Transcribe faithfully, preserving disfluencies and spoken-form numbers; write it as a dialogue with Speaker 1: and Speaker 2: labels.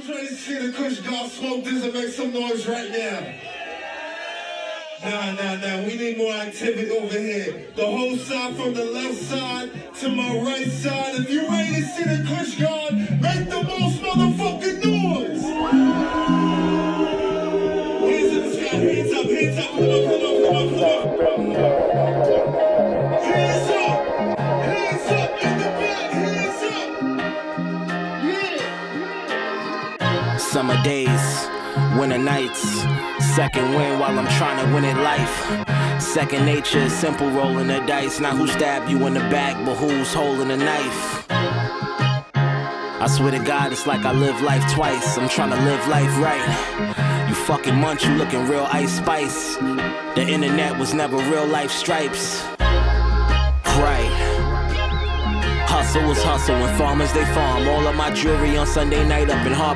Speaker 1: trying to see the Kush God smoke this and make some noise right now. Nah, nah, nah, we need more activity over here. The whole side from the left side to my right side. If you ready to see the Kush God, make the most motherfucking noise. Hands in the sky, hands up, hands up, come on, come on, come on, come on. Hands up, hands up in the back, hands up. Yeah.
Speaker 2: Summer days, winter nights, second wind while I'm trying to win it life. Second nature is simple, rolling the dice. Not who stabbed you in the back, but who's holding the knife. I swear to God, it's like I live life twice. I'm trying to live life right. You fucking munch, you looking real Ice Spice. The internet was never real life stripes. Right. Hustle was hustle when farmers they farm. All of my jewelry on Sunday night up in Harper.